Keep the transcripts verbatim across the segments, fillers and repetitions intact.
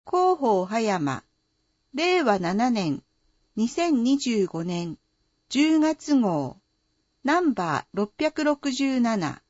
広報葉山、れいわななねん、にせんにじゅうごねんじゅうがつ号、ナンバーろっぴゃくろくじゅうなな。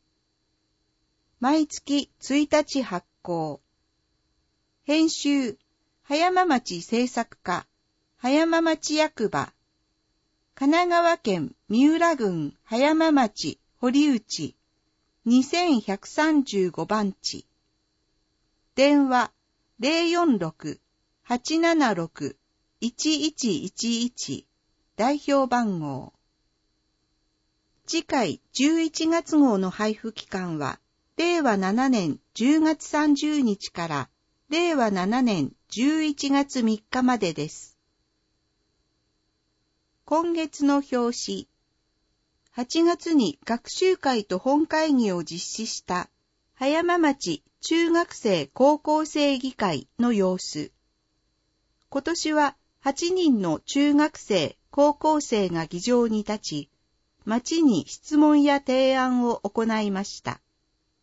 毎月ついたち発行。編集、葉山町制作課、葉山町役場。神奈川県三浦郡葉山町堀内にせんひゃくさんじゅうごばんち。電話 ゼロよんろく はちななろく いちいちいちいち 代表番号。次回じゅういちがつ号の配布期間はれいわななねんじゅうがつさんじゅうにちかられいわななねんじゅういちがつみっかまでです。今月の表紙。はちがつに学習会と本会議を実施した葉山町中学生高校生議会の様子。今年ははちにんの中学生高校生が議場に立ち、町に質問や提案を行いました。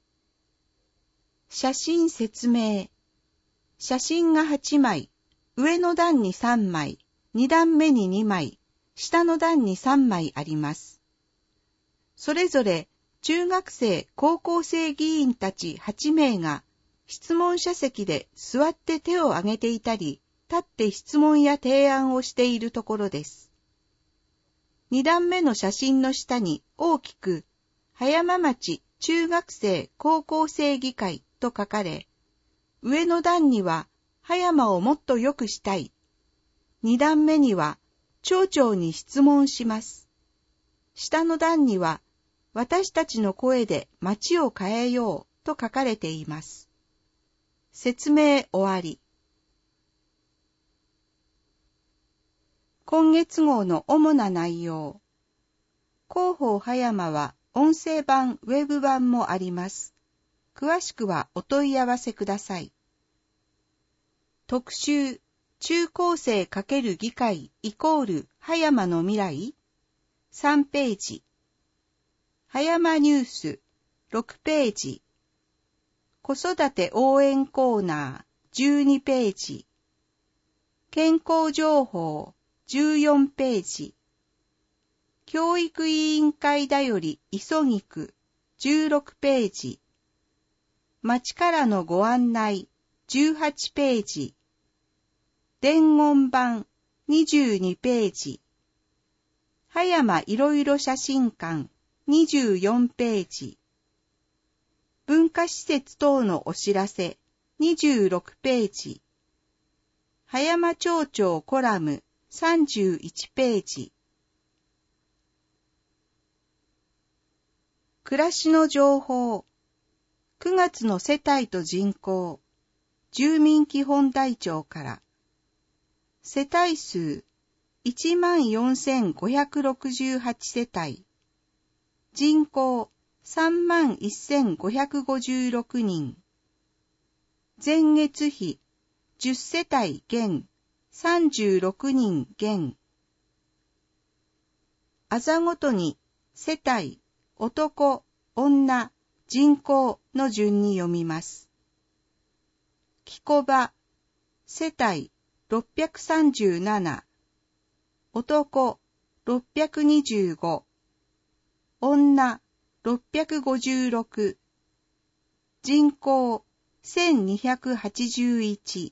写真説明。写真がはちまい、上の段にさんまい、にだんめににまい、下の段にさんまいあります。それぞれ中学生、高校生議員たちはちめいが質問者席で座って手を挙げていたり、立って質問や提案をしているところです。にだんめの写真の下に大きく葉山町中学生高校生議会と書かれ、上の段には葉山をもっと良くしたい。にだんめには町長に質問します。下の段には私たちの声で町を変えようと書かれています。説明終わり。今月号の主な内容。広報葉山は音声版、ウェブ版もあります。詳しくはお問い合わせください。特集、中高生×議会イコール葉山の未来さんページ。葉山ニュースろくページ。子育て応援コーナーじゅうにページ。健康情報じゅうよんページ。教育委員会だより急ぎくじゅうろくページ。町からのご案内じゅうはちページ。伝言版にじゅうにページ。葉山いろいろ写真館にじゅうよんページ。文化施設等のお知らせにじゅうろくページ。葉山町長コラムさんじゅういちページ。暮らしの情報。くがつの世帯と人口。住民基本台帳から。世帯数いちまんよんせんごひゃくろくじゅうはちせたい。人口さんまんせんごひゃくごじゅうろくにん。前月比じゅっせたい減さんじゅうろくにん減。あざごとに世帯、男、女、人口の順に読みます。きこば、世帯ろっぴゃくさんじゅうなな、男ろっぴゃくにじゅうご、女ろっぴゃくごじゅうろく、人口せんにひゃくはちじゅういち、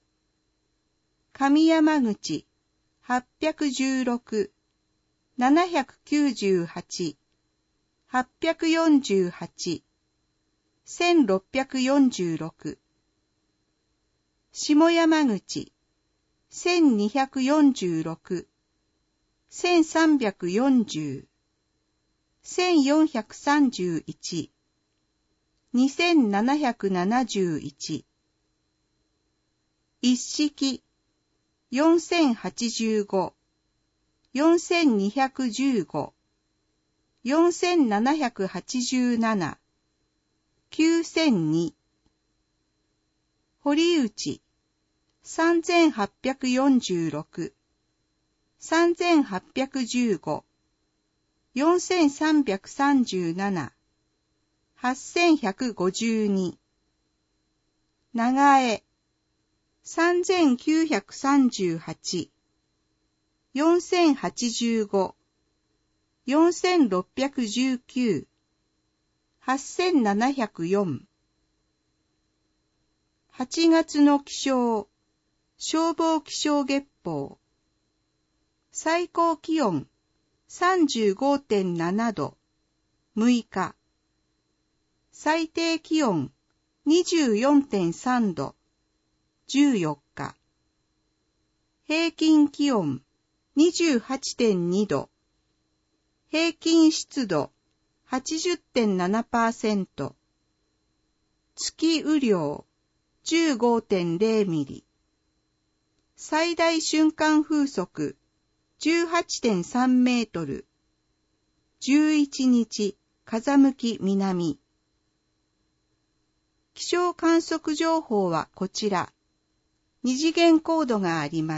上山口はっぴゃくじゅうろく、ななひゃくきゅうじゅうはち、はっぴゃくよんじゅうはち、せんろっぴゃくよんじゅうろく、下山口せんにひゃくよんじゅうろく、せんさんびゃくよんじゅう、せんよんひゃくさんじゅういち、にせんななひゃくななじゅういち、一式よんせんはちじゅうご、よんせんにひゃくじゅうご、よんせんななひゃくはちじゅうなな、きゅうせんに、堀内さんぜんはっぴゃくよんじゅうろく、さんぜんはっぴゃくじゅうご、よんせんさんびゃくさんじゅうなな、はっせんひゃくごじゅうに。長江さんぜんきゅうひゃくさんじゅうはち、よんせんはちじゅうご、よんせんろっぴゃくじゅうきゅう、はっせんななひゃくよん。はちがつの気象、消防気象月報。最高気温 さんじゅうごてんなな 度、むいか。最低気温 にじゅうよんてんさん 度、じゅうよっか。平均気温 にじゅうはちてんに 度、平均湿度 はちじゅってんななパーセント、月雨量 じゅうごてんぜろ ミリ、最大瞬間風速 じゅうはちてんさん メートル、じゅういちにち風向き南。気象観測情報はこちら。二次元コードがあります。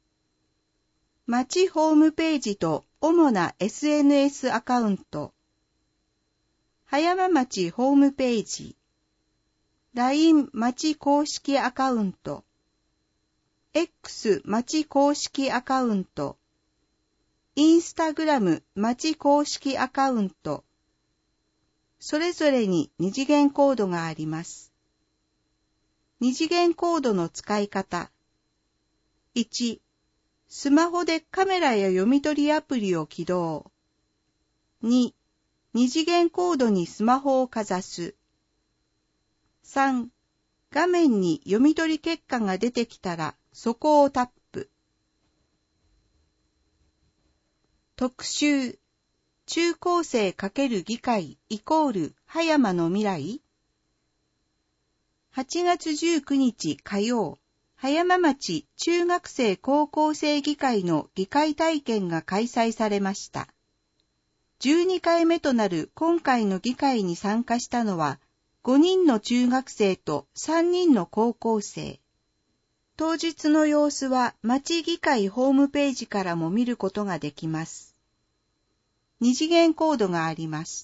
町ホームページと主な エスエヌエス アカウント。葉山町ホームページ。ライン 町公式アカウント。X 町公式アカウント。インスタグラム町公式アカウント。それぞれに二次元コードがあります。二次元コードの使い方。いち、スマホでカメラや読み取りアプリを起動。に、二次元コードにスマホをかざす。さん、画面に読み取り結果が出てきたら、そこをタップ。特集。中高生×議会イコール葉山の未来。はちがつじゅうくにち火曜、葉山町中学生高校生議会の議会体験が開催されました。じゅうにかいめとなる今回の議会に参加したのはごにんの中学生とさんにんの高校生。当日の様子は町議会ホームページからも見ることができます。二次元コードがあります。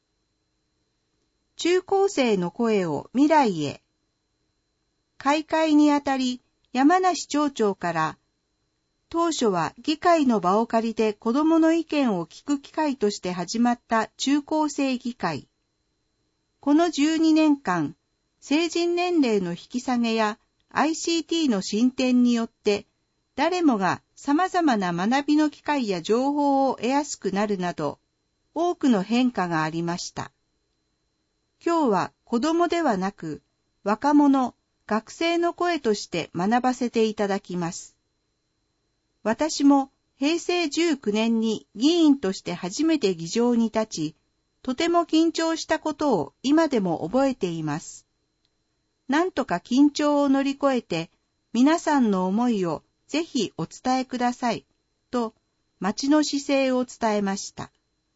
中高生の声を未来へ。開会にあたり、山梨町長から、当初は議会の場を借りて子どもの意見を聞く機会として始まった中高生議会。このじゅうにねんかん、成人年齢の引き下げや アイシーティー の進展によって、誰もが様々な学びの機会や情報を得やすくなるなど、多くの変化がありました。今日は子供ではなく、若者、学生の声として学ばせていただきます。私も平成じゅうきゅうねんに議員として初めて議場に立ち、とても緊張したことを今でも覚えています。なんとか緊張を乗り越えて、皆さんの思いをぜひお伝えください、と町の姿勢を伝えました。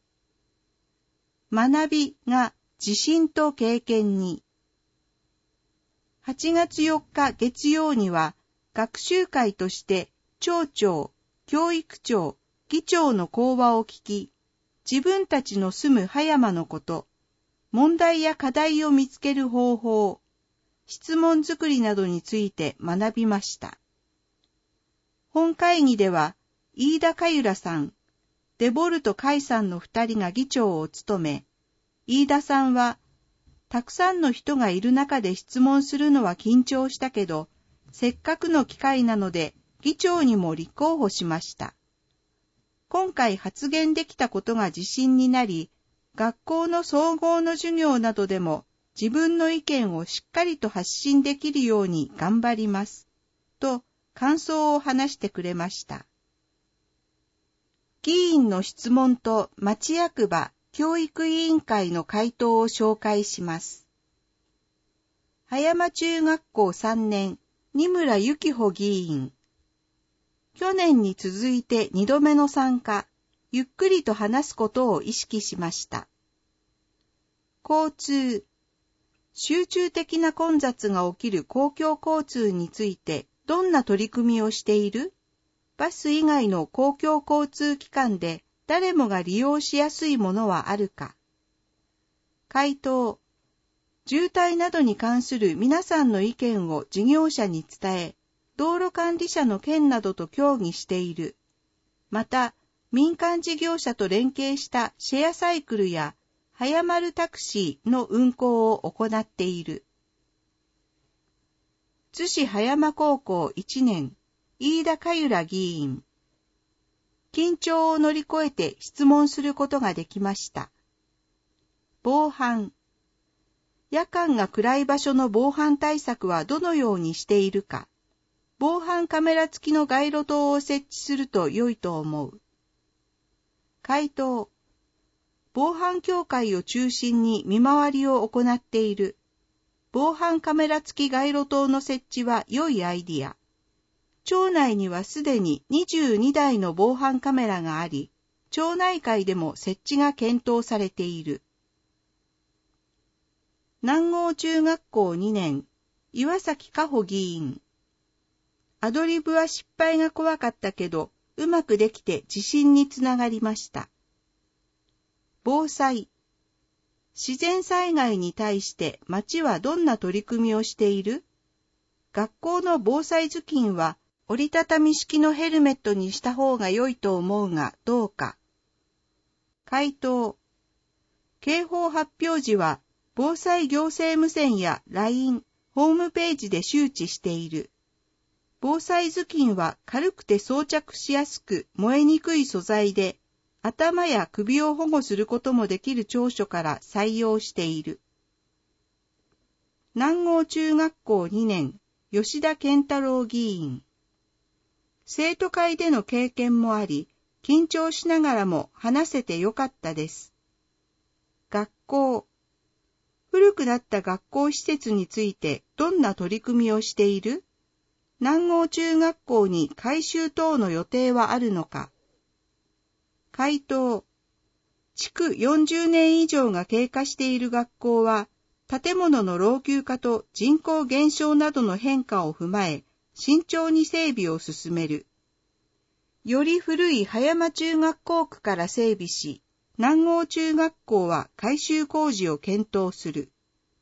学びが自信と経験に。はちがつよっか月曜には学習会として町長、教育長、議長の講話を聞き、自分たちの住む葉山のこと、問題や課題を見つける方法、質問作りなどについて学びました。本会議では、飯田香由良さん、デボルト甲斐さんの二人が議長を務め、飯田さんは、たくさんの人がいる中で質問するのは緊張したけど、せっかくの機会なので、議長にも立候補しました。今回発言できたことが自信になり、学校の総合の授業などでも自分の意見をしっかりと発信できるように頑張ります。と、感想を話してくれました。議員の質問と町役場教育委員会の回答を紹介します。葉山中学校さんねん、二村幸穂議員。去年に続いて二度目の参加、ゆっくりと話すことを意識しました。交通。集中的な混雑が起きる公共交通についてどんな取り組みをしている？バス以外の公共交通機関で誰もが利用しやすいものはあるか？回答。 渋滞などに関する皆さんの意見を事業者に伝え、道路管理者の件などと協議している。また、民間事業者と連携したシェアサイクルや早丸タクシーの運行を行っている。津市葉山高校いちねん、飯田香由議員。緊張を乗り越えて質問することができました。防犯。夜間が暗い場所の防犯対策はどのようにしているか。防犯カメラ付きの街路灯を設置すると良いと思う。回答。防犯協会を中心に見回りを行っている。防犯カメラ付き街路灯の設置は良いアイディア。町内にはすでににじゅうにだいの防犯カメラがあり、町内会でも設置が検討されている。南郷中学校にねん、岩崎加穂議員。アドリブは失敗が怖かったけど、うまくできて自信につながりました。防災。自然災害に対して町はどんな取り組みをしている？学校の防災頭巾は折りたたみ式のヘルメットにした方が良いと思うがどうか。回答。警報発表時は防災行政無線や ライン、ホームページで周知している。防災頭巾は軽くて装着しやすく燃えにくい素材で、頭や首を保護することもできる長所から採用している。南郷中学校にねん、吉田健太郎議員。生徒会での経験もあり、緊張しながらも話せてよかったです。学校。古くなった学校施設についてどんな取り組みをしている？南郷中学校に改修等の予定はあるのか？回答。築よんじゅうねん以上が経過している学校は、建物の老朽化と人口減少などの変化を踏まえ、慎重に整備を進める。より古い葉山中学校区から整備し、南郷中学校は改修工事を検討する。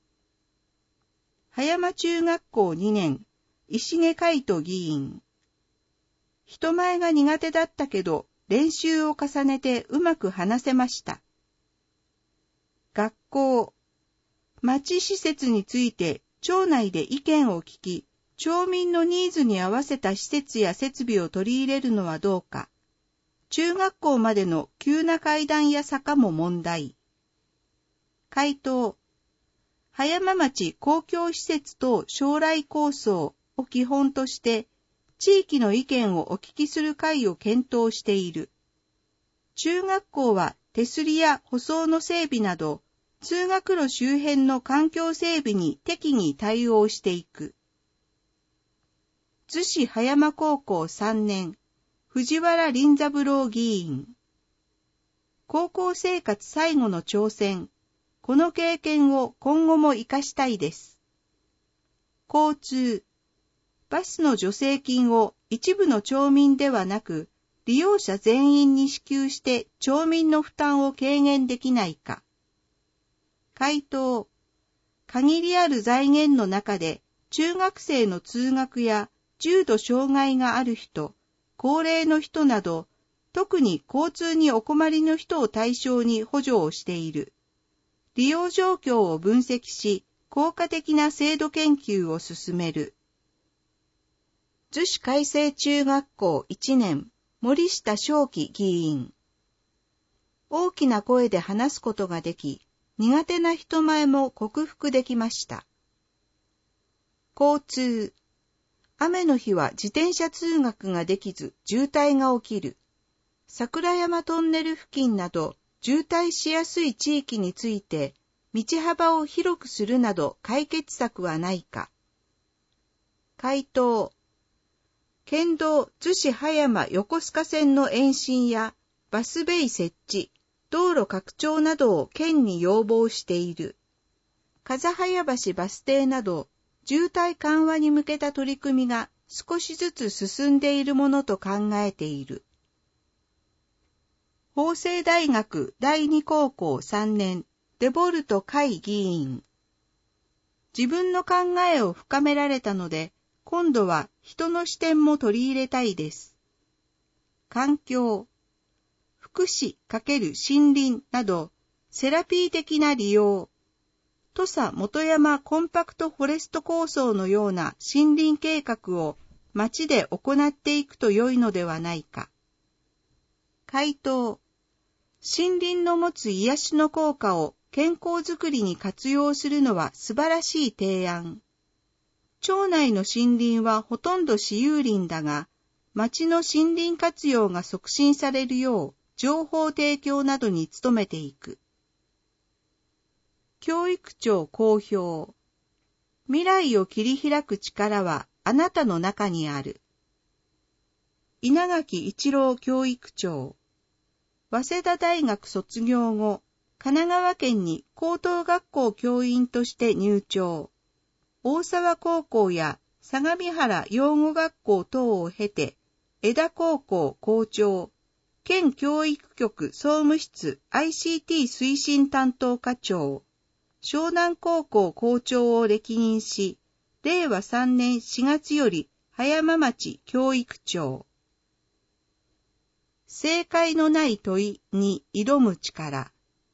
葉山中学校にねん、石毛海人議員。人前が苦手だったけど、練習を重ねてうまく話せました。学校。町施設について町内で意見を聞き、町民のニーズに合わせた施設や設備を取り入れるのはどうか。中学校までの急な階段や坂も問題。回答。葉山町公共施設等将来構想を基本として、地域の意見をお聞きする会を検討している。中学校は手すりや舗装の整備など、通学路周辺の環境整備に適宜対応していく。津市葉山高校さんねん、藤原林三郎議員。高校生活最後の挑戦。この経験を今後も活かしたいです。交通。バスの助成金を一部の町民ではなく、利用者全員に支給して町民の負担を軽減できないか。回答。限りある財源の中で、中学生の通学や重度障害がある人、高齢の人など、特に交通にお困りの人を対象に補助をしている。利用状況を分析し、効果的な制度研究を進める。津市海星中学校いちねん、森下正樹議員。大きな声で話すことができ、苦手な人前も克服できました。交通。雨の日は自転車通学ができず渋滞が起きる。桜山トンネル付近など渋滞しやすい地域について道幅を広くするなど解決策はないか。回答。県道津市葉山横須賀線の延伸やバスベイ設置、道路拡張などを県に要望している。風早橋バス停など渋滞緩和に向けた取り組みが少しずつ進んでいるものと考えている。法政大学第二高校さんねん、デボルト海議員。 自分の考えを深められたので、今度は人の視点も取り入れたいです。環境、福祉×森林など、セラピー的な利用、土佐本山コンパクトフォレスト構想のような森林計画を町で行っていくと良いのではないか。回答、森林の持つ癒しの効果を健康づくりに活用するのは素晴らしい提案。町内の森林はほとんど私有林だが、町の森林活用が促進されるよう情報提供などに努めていく。教育庁公表。未来を切り開く力はあなたの中にある。稲垣一郎教育長。早稲田大学卒業後、神奈川県に高等学校教員として入庁。大沢高校や相模原養護学校等を経て、江田高校校長、県教育局総務室 アイシーティー 推進担当課長、湘南高校校長を歴任し、れいわさんねんしがつより葉山町教育長。正解のない問いに挑む力。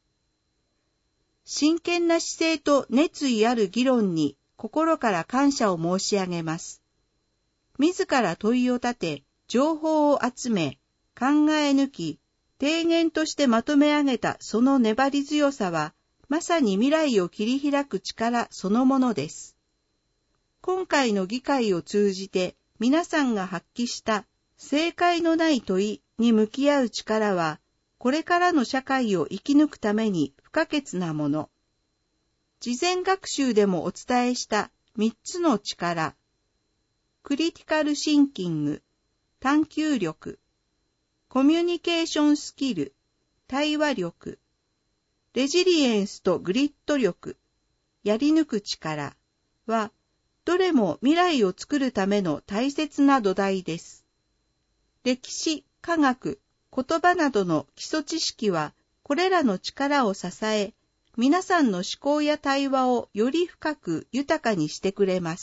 真剣な姿勢と熱意ある議論に心から感謝を申し上げます。自ら問いを立て、情報を集め、考え抜き、提言としてまとめ上げたその粘り強さは、まさに未来を切り開く力そのものです。今回の議会を通じて皆さんが発揮した正解のない問いに向き合う力は、これからの社会を生き抜くために不可欠なもの。事前学習でもお伝えしたみっつの力。クリティカルシンキング、探求力、コミュニケーションスキル、対話力、レジリエンスとグリッド力、やり抜く力は、どれも未来を作るための大切な土台です。歴史、科学、言葉などの基礎知識は、これらの力を支え、皆さんの思考や対話をより深く豊かにしてくれます。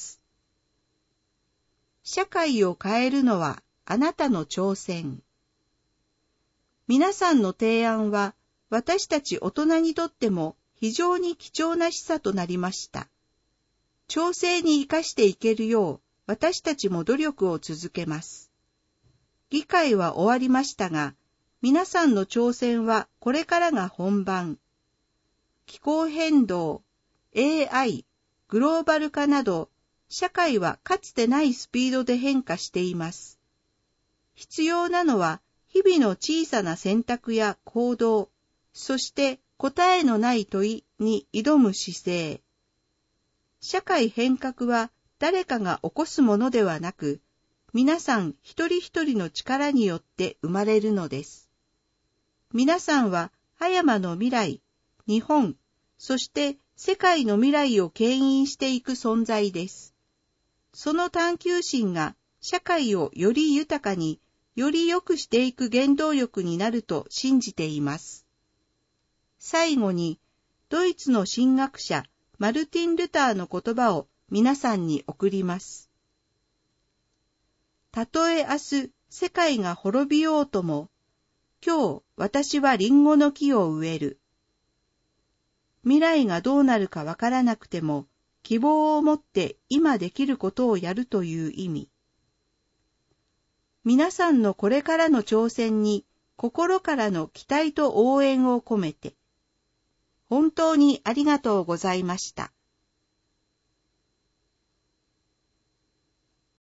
社会を変えるのはあなたの挑戦。皆さんの提案は、私たち大人にとっても非常に貴重な示唆となりました。調整に生かしていけるよう私たちも努力を続けます。議会は終わりましたが、皆さんの挑戦はこれからが本番。気候変動、エーアイ、グローバル化など、社会はかつてないスピードで変化しています。必要なのは日々の小さな選択や行動、そして答えのない問いに挑む姿勢。社会変革は誰かが起こすものではなく、皆さん一人一人の力によって生まれるのです。皆さんは葉山の未来、日本、そして世界の未来を牽引していく存在です。その探求心が社会をより豊かに、より良くしていく原動力になると信じています。最後に、ドイツの神学者マルティン・ルターの言葉を皆さんに送ります。たとえ明日世界が滅びようとも、今日私はリンゴの木を植える。未来がどうなるかわからなくても、希望を持って今できることをやるという意味。皆さんのこれからの挑戦に心からの期待と応援を込めて、本当にありがとうございました。